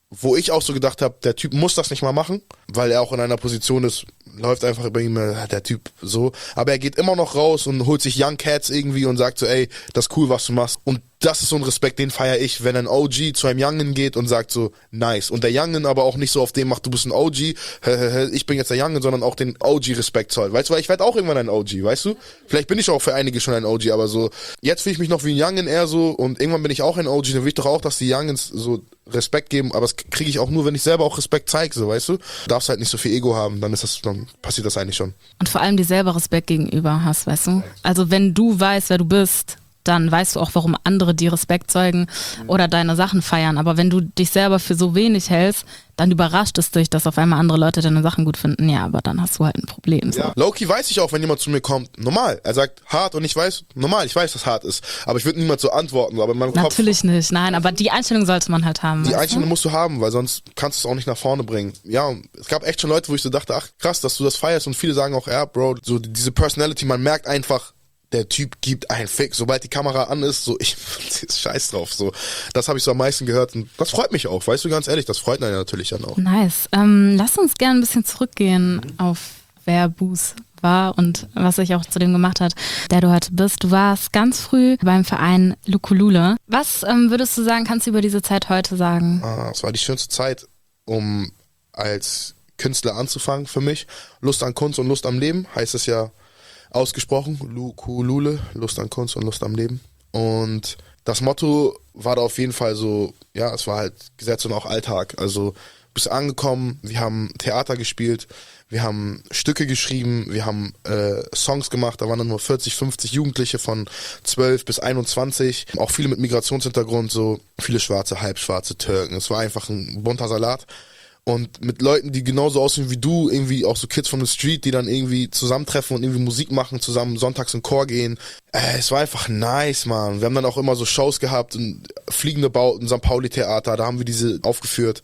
wo ich auch so gedacht habe, der Typ muss das nicht mal machen, weil er auch in einer Position ist, läuft einfach über ihm, der Typ so. Aber er geht immer noch raus und holt sich Young Cats irgendwie und sagt so, ey, das ist cool, was du machst. Und das ist so ein Respekt, den feiere ich, wenn ein OG zu einem Youngin geht und sagt so, nice. Und der Youngin aber auch nicht so auf dem macht, du bist ein OG, ich bin jetzt der Youngin, sondern auch den OG-Respekt zollt. Weißt du, weil ich werde auch irgendwann ein OG, weißt du? Vielleicht bin ich auch für einige schon ein OG, aber so, jetzt fühle ich mich noch wie ein Youngin eher so und irgendwann bin ich auch ein OG, dann will ich doch auch, dass die Youngins so Respekt geben, aber das kriege ich auch nur, wenn ich selber auch Respekt zeige, so, weißt du? Du darfst halt nicht so viel Ego haben, dann passiert das eigentlich schon. Und vor allem dir selber Respekt gegenüber hast, weißt du? Also wenn du weißt, wer du bist, dann weißt du auch, warum andere dir Respekt zeugen oder deine Sachen feiern. Aber wenn du dich selber für so wenig hältst, dann überrascht es dich, dass auf einmal andere Leute deine Sachen gut finden. Ja, aber dann hast du halt ein Problem. So. Ja. Low-key weiß ich auch, wenn jemand zu mir kommt, normal. Er sagt hart und ich weiß, normal, ich weiß, dass hart ist. Aber ich würde niemand so antworten. Aber in meinem Natürlich Kopf, nicht, nein. Aber die Einstellung sollte man halt haben. Die Einstellung musst du haben, weil sonst kannst du es auch nicht nach vorne bringen. Ja, und es gab echt schon Leute, wo ich so dachte, ach krass, dass du das feierst. Und viele sagen auch, ja, Bro, so diese Personality, man merkt einfach, der Typ gibt einen Fick. Sobald die Kamera an ist, so, ich scheiß drauf. So, das habe ich so am meisten gehört. Und das freut mich auch, weißt du, ganz ehrlich, das freut einen ja natürlich dann auch. Nice. Lass uns gerne ein bisschen zurückgehen auf wer Boos war und was sich auch zu dem gemacht hat, der du heute bist. Du warst ganz früh beim Verein Lukulule. Was würdest du sagen, kannst du über diese Zeit heute sagen? Es war die schönste Zeit, um als Künstler anzufangen für mich. Lust an Kunst und Lust am Leben, heißt es ja ausgesprochen, Lukulule, Lust an Kunst und Lust am Leben. Und das Motto war da auf jeden Fall so, ja, es war halt Gesetz und auch Alltag. Also bist angekommen, wir haben Theater gespielt, wir haben Stücke geschrieben, wir haben Songs gemacht, da waren dann nur 40, 50 Jugendliche von 12 bis 21, auch viele mit Migrationshintergrund, so viele Schwarze, Halbschwarze, Türken. Es war einfach ein bunter Salat. Und mit Leuten, die genauso aussehen wie du, irgendwie auch so Kids from the Street, die dann irgendwie zusammentreffen und irgendwie Musik machen, zusammen sonntags in Chor gehen. Es war einfach nice, man. Wir haben dann auch immer so Shows gehabt, Fliegende Bauten, St. Pauli Theater, da haben wir diese aufgeführt.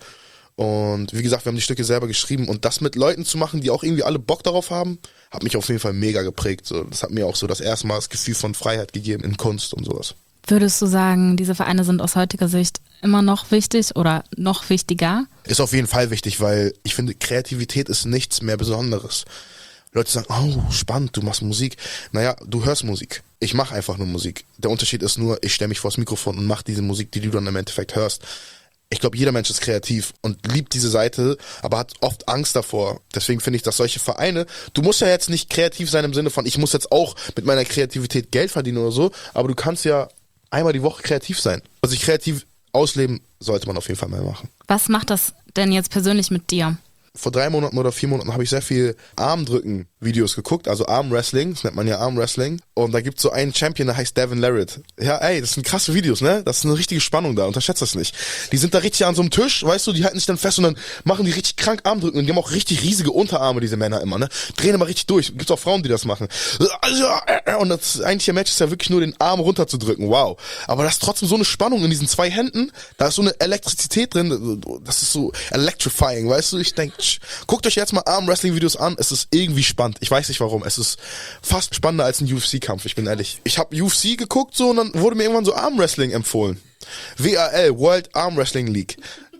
Und wie gesagt, wir haben die Stücke selber geschrieben. Und das mit Leuten zu machen, die auch irgendwie alle Bock darauf haben, hat mich auf jeden Fall mega geprägt. So, das hat mir auch so das erste Mal das Gefühl von Freiheit gegeben in Kunst und sowas. Würdest du sagen, diese Vereine sind aus heutiger Sicht immer noch wichtig oder noch wichtiger? Ist auf jeden Fall wichtig, weil ich finde, Kreativität ist nichts mehr Besonderes. Leute sagen, oh, spannend, du machst Musik. Naja, du hörst Musik. Ich mache einfach nur Musik. Der Unterschied ist nur, ich stelle mich vors Mikrofon und mache diese Musik, die du dann im Endeffekt hörst. Ich glaube, jeder Mensch ist kreativ und liebt diese Seite, aber hat oft Angst davor. Deswegen finde ich, dass solche Vereine, du musst ja jetzt nicht kreativ sein im Sinne von, ich muss jetzt auch mit meiner Kreativität Geld verdienen oder so, aber du kannst ja einmal die Woche kreativ sein. Also sich kreativ ausleben sollte man auf jeden Fall mal machen. Was macht das denn jetzt persönlich mit dir? Vor 3 Monaten oder 4 Monaten habe ich sehr viel Armdrücken-Videos geguckt, also Armwrestling, das nennt man ja Armwrestling. Und da gibt's so einen Champion, der heißt Devin Larratt. Ja, ey, das sind krasse Videos, ne? Das ist eine richtige Spannung da, unterschätzt das nicht. Die sind da richtig an so einem Tisch, weißt du, die halten sich dann fest und dann machen die richtig krank Armdrücken. Und die haben auch richtig riesige Unterarme, diese Männer immer, ne? Drehen immer richtig durch. Gibt's auch Frauen, die das machen. Und das eigentliche Match ist ja wirklich nur den Arm runterzudrücken, wow. Aber da ist trotzdem so eine Spannung in diesen 2 Händen, da ist so eine Elektrizität drin, das ist so electrifying, weißt du? Ich denke, guckt euch jetzt mal Arm-Wrestling-Videos an, es ist irgendwie spannend. Ich weiß nicht warum, es ist fast spannender als ein UFC-Kampf, ich bin ehrlich. Ich habe UFC geguckt so und dann wurde mir irgendwann so Arm-Wrestling empfohlen. WAL, World Arm Wrestling League.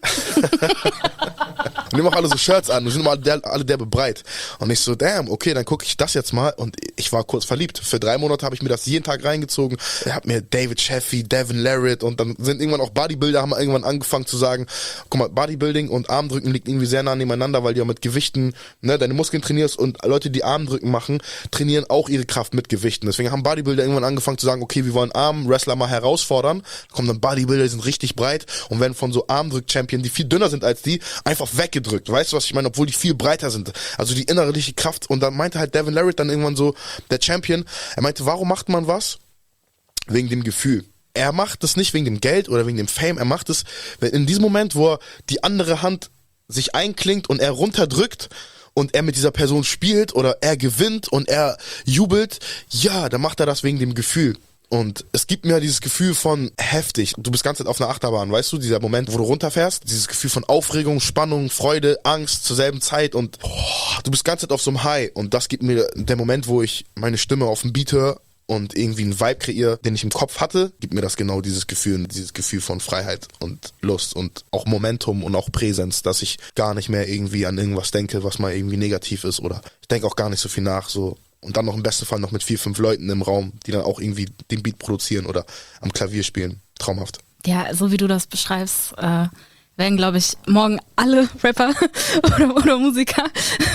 Und die haben auch alle so Shirts an und sind immer alle derbe breit. Und ich so, damn, okay, dann gucke ich das jetzt mal. Und ich war kurz verliebt. Für 3 Monate habe ich mir das jeden Tag reingezogen. Ich habe mir David Sheffy, Devin Larratt und dann sind irgendwann auch Bodybuilder, haben irgendwann angefangen zu sagen, guck mal, Bodybuilding und Armdrücken liegt irgendwie sehr nah nebeneinander, weil du ja mit Gewichten, ne, deine Muskeln trainierst und Leute, die Armdrücken machen, trainieren auch ihre Kraft mit Gewichten. Deswegen haben Bodybuilder irgendwann angefangen zu sagen, okay, wir wollen Armwrestler mal herausfordern. Da kommen dann Bodybuilder, die sind richtig breit und werden von so Armdrück-Champion, die viel dünner sind als die, einfach weggedrückt. Weißt du, was ich meine? Obwohl die viel breiter sind. Also die innerliche Kraft. Und dann meinte halt Devin Larratt dann irgendwann so, der Champion, er meinte, warum macht man was? Wegen dem Gefühl. Er macht es nicht wegen dem Geld oder wegen dem Fame. Er macht es, wenn in diesem Moment, wo er die andere Hand sich einklingt und er runterdrückt und er mit dieser Person spielt oder er gewinnt und er jubelt, ja, dann macht er das wegen dem Gefühl. Und es gibt mir dieses Gefühl von heftig. Du bist ganz auf einer Achterbahn, weißt du? Dieser Moment, wo du runterfährst. Dieses Gefühl von Aufregung, Spannung, Freude, Angst zur selben Zeit. Und du bist ganz auf so einem High. Und das gibt mir der Moment, wo ich meine Stimme auf dem Beat höre und irgendwie einen Vibe kreiere, den ich im Kopf hatte, gibt mir das genau dieses Gefühl von Freiheit und Lust und auch Momentum und auch Präsenz, dass ich gar nicht mehr irgendwie an irgendwas denke, was mal irgendwie negativ ist oder ich denke auch gar nicht so viel nach, so. Und dann noch im besten Fall noch mit 4, 5 Leuten im Raum, die dann auch irgendwie den Beat produzieren oder am Klavier spielen. Traumhaft. Ja, so wie du das beschreibst, werden, glaube ich, morgen alle Rapper oder Musiker.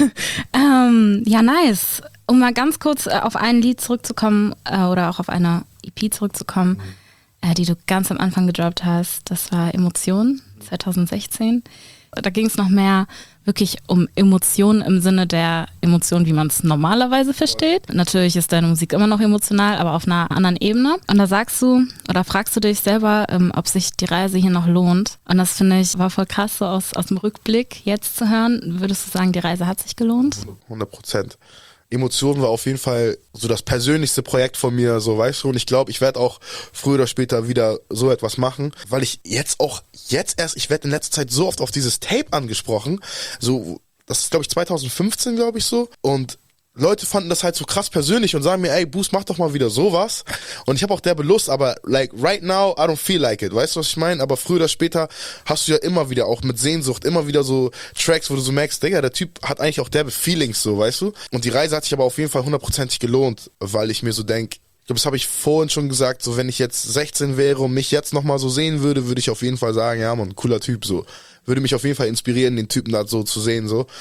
Ja, nice. Um mal ganz kurz auf ein Lied zurückzukommen oder auch auf eine EP zurückzukommen, die du ganz am Anfang gedroppt hast, das war Emotionen 2016. Da ging es noch mehr wirklich um Emotionen im Sinne der Emotionen, wie man es normalerweise versteht. Natürlich ist deine Musik immer noch emotional, aber auf einer anderen Ebene. Und da sagst du oder fragst du dich selber, ob sich die Reise hier noch lohnt. Und das finde ich war voll krass, so aus dem Rückblick jetzt zu hören. Würdest du sagen, die Reise hat sich gelohnt? 100%. Emotionen war auf jeden Fall so das persönlichste Projekt von mir, so, weißt du, und ich glaube, ich werde auch früher oder später wieder so etwas machen, weil ich ich werde in letzter Zeit so oft auf dieses Tape angesprochen, so, das ist glaube ich 2015, glaube ich so, und Leute fanden das halt so krass persönlich und sagen mir, ey, Boost, mach doch mal wieder sowas. Und ich habe auch derbe Lust, aber like right now, I don't feel like it. Weißt du, was ich meine? Aber früher oder später hast du ja immer wieder, auch mit Sehnsucht, immer wieder so Tracks, wo du so merkst, Digga, der Typ hat eigentlich auch derbe Feelings, so, weißt du? Und die Reise hat sich aber auf jeden Fall 100%ig gelohnt, weil ich mir so denk, ich glaube, das habe ich vorhin schon gesagt, so wenn ich jetzt 16 wäre und mich jetzt nochmal so sehen würde, würde ich auf jeden Fall sagen, ja man, cooler Typ, so. Würde mich auf jeden Fall inspirieren, den Typen da so zu sehen, so.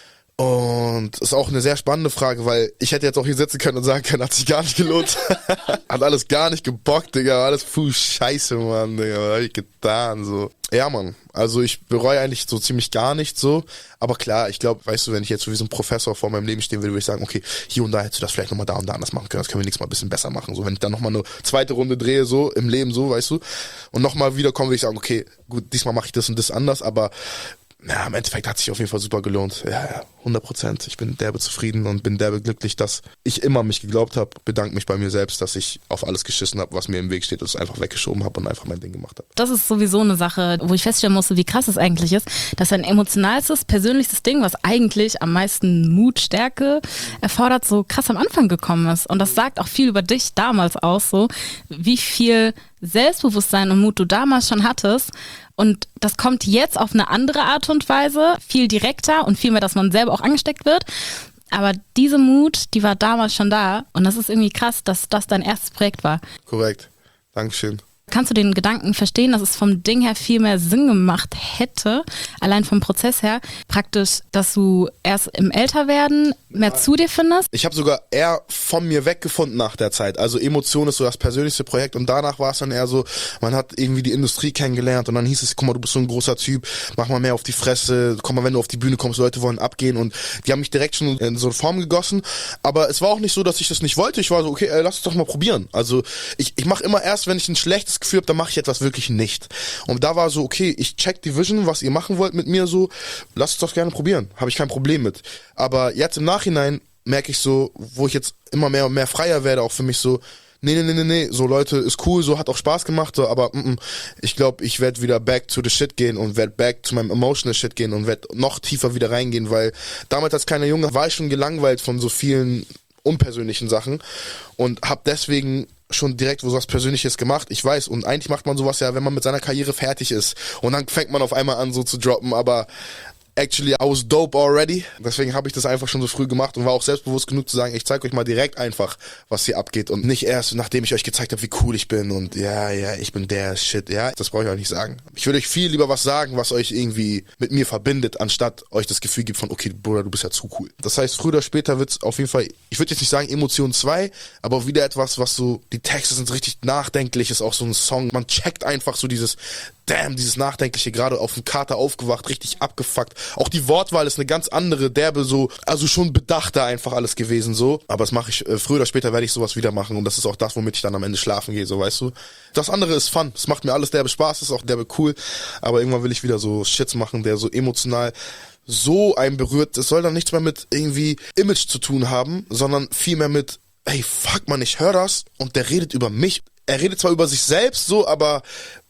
Und ist auch eine sehr spannende Frage, weil ich hätte jetzt auch hier sitzen können und sagen können, hat sich gar nicht gelohnt. Hat alles gar nicht gebockt, Digga. Alles Scheiße, Mann, Digga. Was hab ich getan, so. Ja, Mann. Also ich bereue eigentlich so ziemlich gar nichts so. Aber klar, ich glaube, weißt du, wenn ich jetzt so wie so ein Professor vor meinem Leben stehen würde, würde ich sagen, okay, hier und da hättest du das vielleicht nochmal da und da anders machen können. Das können wir nächstes Mal ein bisschen besser machen. So, wenn ich dann nochmal eine zweite Runde drehe, so im Leben, so, weißt du. Und nochmal wiederkommen, würde ich sagen, okay, gut, diesmal mache ich das und das anders, aber ja, im Endeffekt hat sich auf jeden Fall super gelohnt. Ja, 100%. Ich bin derbe zufrieden und bin derbe glücklich, dass ich immer mich geglaubt habe. Bedanke mich bei mir selbst, dass ich auf alles geschissen habe, was mir im Weg steht und es einfach weggeschoben habe und einfach mein Ding gemacht habe. Das ist sowieso eine Sache, wo ich feststellen musste, wie krass es eigentlich ist, dass ein emotionalstes, persönlichstes Ding, was eigentlich am meisten Mut, Stärke erfordert, so krass am Anfang gekommen ist. Und das sagt auch viel über dich damals aus, so wie viel Selbstbewusstsein und Mut du damals schon hattest. Und das kommt jetzt auf eine andere Art und Weise, viel direkter und viel mehr, dass man selber auch angesteckt wird. Aber diese Mut, die war damals schon da. Und das ist irgendwie krass, dass das dein erstes Projekt war. Korrekt. Dankeschön. Kannst du den Gedanken verstehen, dass es vom Ding her viel mehr Sinn gemacht hätte, allein vom Prozess her, praktisch, dass du erst im Älterwerden mehr zu dir findest? Ich habe sogar eher von mir weggefunden nach der Zeit. Also Emotion ist so das persönlichste Projekt und danach war es dann eher so, man hat irgendwie die Industrie kennengelernt und dann hieß es, guck mal, du bist so ein großer Typ, mach mal mehr auf die Fresse, komm mal, wenn du auf die Bühne kommst, Leute wollen abgehen und die haben mich direkt schon in so eine Form gegossen, aber es war auch nicht so, dass ich das nicht wollte. Ich war so, okay, lass es doch mal probieren. Also ich mache immer erst, wenn ich ein schlechtes Gefühl habe, dann mache ich etwas wirklich nicht. Und da war so, okay, ich check die Vision, was ihr machen wollt mit mir, so, lasst es doch gerne probieren. Habe ich kein Problem mit. Aber jetzt im Nachhinein merke ich so, wo ich jetzt immer mehr und mehr freier werde, auch für mich so, nee, so Leute, ist cool, so hat auch Spaß gemacht, so, aber ich glaube, ich werde wieder back to the shit gehen und werde back to meinem emotional shit gehen und werde noch tiefer wieder reingehen, weil damals als kleiner Junge war ich schon gelangweilt von so vielen unpersönlichen Sachen und habe deswegen schon direkt was Persönliches gemacht. Ich weiß, und eigentlich macht man sowas ja, wenn man mit seiner Karriere fertig ist. Und dann fängt man auf einmal an, so zu droppen, aber actually, I was dope already. Deswegen habe ich das einfach schon so früh gemacht und war auch selbstbewusst genug zu sagen, ich zeige euch mal direkt einfach, was hier abgeht und nicht erst, nachdem ich euch gezeigt habe, wie cool ich bin und ja, ich bin der Shit. Ja, das brauche ich euch nicht sagen. Ich würde euch viel lieber was sagen, was euch irgendwie mit mir verbindet, anstatt euch das Gefühl gibt von, okay, Bruder, du bist ja zu cool. Das heißt, früher oder später wird es auf jeden Fall, ich würde jetzt nicht sagen Emotion 2, aber wieder etwas, was so, die Texte sind richtig nachdenklich, ist auch so ein Song, man checkt einfach so dieses Nachdenkliche, gerade auf dem Kater aufgewacht, richtig abgefuckt. Auch die Wortwahl ist eine ganz andere, derbe so, also schon bedachter einfach alles gewesen so. Aber das mache ich, früher oder später werde ich sowas wieder machen und das ist auch das, womit ich dann am Ende schlafen gehe, so, weißt du. Das andere ist Fun, es macht mir alles derbe Spaß, ist auch derbe cool, aber irgendwann will ich wieder so Shits machen, der so emotional so einen berührt. Es soll dann nichts mehr mit irgendwie Image zu tun haben, sondern vielmehr mit, ey, fuck man, ich höre das und der redet über mich. Er redet zwar über sich selbst so, aber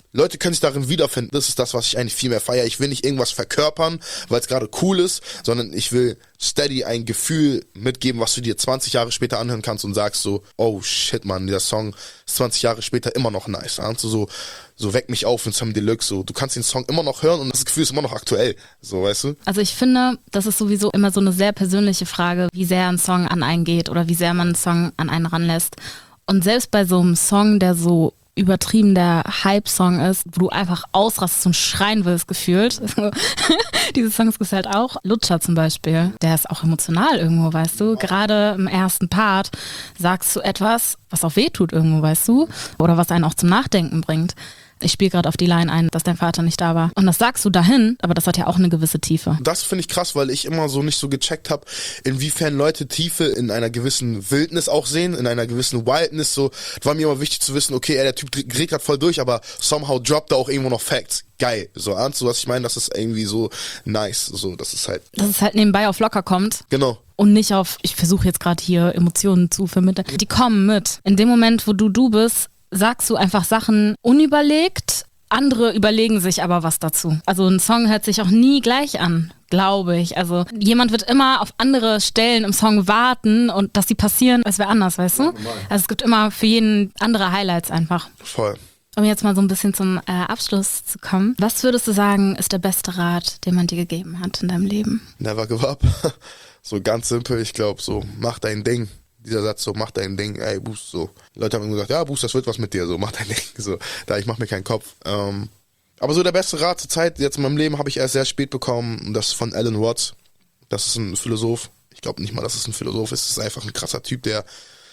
Leute können sich darin wiederfinden. Das ist das, was ich eigentlich viel mehr feiere. Ich will nicht irgendwas verkörpern, weil es gerade cool ist, sondern ich will steady ein Gefühl mitgeben, was du dir 20 Jahre später anhören kannst und sagst so, oh shit, Mann, der Song ist 20 Jahre später immer noch nice. Also so Weck mich auf in Sam Deluxe. So, du kannst den Song immer noch hören und das Gefühl ist immer noch aktuell. So, weißt du? Also ich finde, das ist sowieso immer so eine sehr persönliche Frage, wie sehr ein Song an einen geht oder wie sehr man einen Song an einen ranlässt. Und selbst bei so einem Song, der so übertrieben der Hype-Song ist, wo du einfach ausrastest und schreien willst, gefühlt. Diese Songs gibt es halt auch. Lutscher zum Beispiel, der ist auch emotional irgendwo, weißt du. Gerade im ersten Part sagst du etwas, was auch wehtut irgendwo, weißt du. Oder was einen auch zum Nachdenken bringt. Ich spiele gerade auf die Line ein, dass dein Vater nicht da war. Und das sagst du dahin, aber das hat ja auch eine gewisse Tiefe. Das finde ich krass, weil ich immer so nicht so gecheckt habe, inwiefern Leute Tiefe in einer gewissen Wildnis auch sehen, in einer gewissen Wildness. So, das war mir immer wichtig zu wissen, okay, der Typ dreht gerade voll durch, aber somehow droppt er auch irgendwo noch Facts. Geil. So, ahnst du, was ich meine? Das ist irgendwie so nice. So, das ist halt. Dass es halt nebenbei auf locker kommt. Genau. Und nicht auf, ich versuche jetzt gerade hier Emotionen zu vermitteln. Die kommen mit. In dem Moment, wo du bist, sagst du einfach Sachen unüberlegt, andere überlegen sich aber was dazu. Also ein Song hört sich auch nie gleich an, glaube ich. Also jemand wird immer auf andere Stellen im Song warten und dass die passieren, es wäre anders, weißt du? Also es gibt immer für jeden andere Highlights einfach. Voll. Um jetzt mal so ein bisschen zum Abschluss zu kommen. Was würdest du sagen, ist der beste Rat, den man dir gegeben hat in deinem Leben? Never give up. So ganz simpel, ich glaube so, mach dein Ding. Dieser Satz so, mach dein Ding, ey, Boost, so. Die Leute haben immer gesagt, ja, Boost, das wird was mit dir, so, mach dein Ding, so. Ich mach mir keinen Kopf. Aber so der beste Rat zur Zeit, jetzt in meinem Leben, habe ich erst sehr spät bekommen, und das ist von Alan Watts. Das ist ein Philosoph. Ich glaube nicht mal, dass es ein Philosoph ist. Das ist einfach ein krasser Typ, der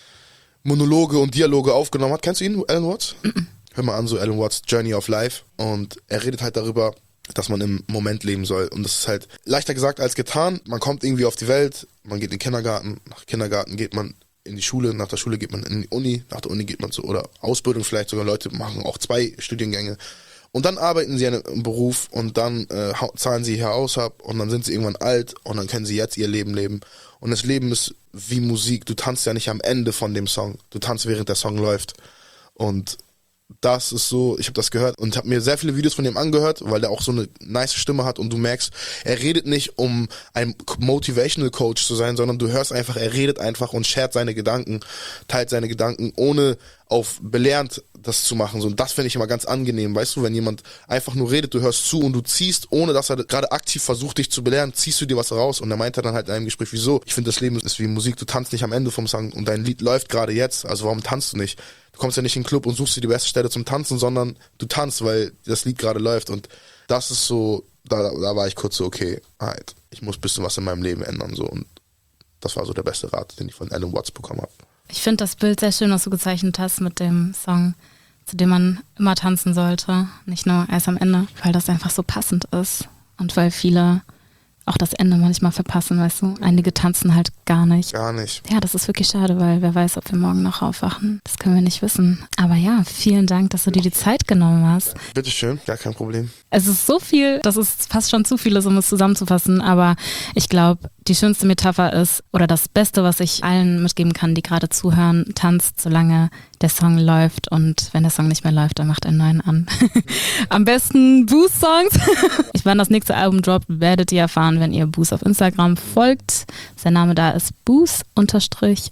Monologe und Dialoge aufgenommen hat. Kennst du ihn, Alan Watts? Hör mal an, so Alan Watts Journey of Life. Und er redet halt darüber, dass man im Moment leben soll. Und das ist halt leichter gesagt als getan. Man kommt irgendwie auf die Welt, man geht in den Kindergarten, nach Kindergarten geht man in die Schule, nach der Schule geht man in die Uni, nach der Uni geht man oder Ausbildung vielleicht sogar. Leute machen auch 2 Studiengänge. Und dann arbeiten sie in einem Beruf und dann zahlen sie ihr Haus ab und dann sind sie irgendwann alt und dann können sie jetzt ihr Leben leben. Und das Leben ist wie Musik. Du tanzt ja nicht am Ende von dem Song. Du tanzt, während der Song läuft. Und das ist so, ich habe das gehört und habe mir sehr viele Videos von dem angehört, weil der auch so eine nice Stimme hat und du merkst, er redet nicht, um ein Motivational Coach zu sein, sondern du hörst einfach, er redet einfach und shared seine Gedanken, teilt seine Gedanken, ohne auf belehrend das zu machen. So, und das finde ich immer ganz angenehm, weißt du, wenn jemand einfach nur redet, du hörst zu und du ziehst, ohne dass er gerade aktiv versucht, dich zu belehren, ziehst du dir was raus. Und er meinte dann halt in einem Gespräch, wieso? Ich finde, das Leben ist wie Musik, du tanzt nicht am Ende vom Song und dein Lied läuft gerade jetzt, also warum tanzt du nicht? Du kommst ja nicht in den Club und suchst dir die beste Stelle zum Tanzen, sondern du tanzt, weil das Lied gerade läuft. Und das ist so, da war ich kurz so, okay, halt, ich muss ein bisschen was in meinem Leben ändern. So. Und das war so der beste Rat, den ich von Alan Watts bekommen habe. Ich finde das Bild sehr schön, was du gezeichnet hast mit dem Song, zu dem man immer tanzen sollte. Nicht nur erst am Ende, weil das einfach so passend ist. Und weil viele auch das Ende manchmal verpassen, weißt du. Einige tanzen halt gar nicht. Gar nicht. Ja, das ist wirklich schade, weil wer weiß, ob wir morgen noch aufwachen. Das können wir nicht wissen. Aber ja, vielen Dank, dass du dir die Zeit genommen hast. Bitteschön, gar kein Problem. Es ist so viel, das ist fast schon zu viel, um es zusammenzufassen. Aber ich glaube, die schönste Metapher ist, oder das Beste, was ich allen mitgeben kann, die gerade zuhören, tanzt, solange der Song läuft. Und wenn der Song nicht mehr läuft, dann macht einen neuen an. Am besten Boost-Songs. Wann das nächste Album droppt, werdet ihr erfahren, wenn ihr Boost auf Instagram folgt. Sein Name da ist Boost __.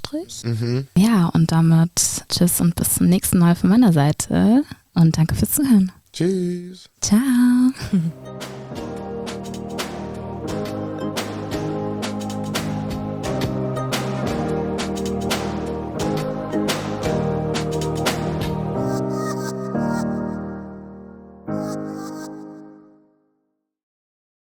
Ja, und damit tschüss und bis zum nächsten Mal von meiner Seite. Und danke fürs Zuhören. Tschüss. Ciao.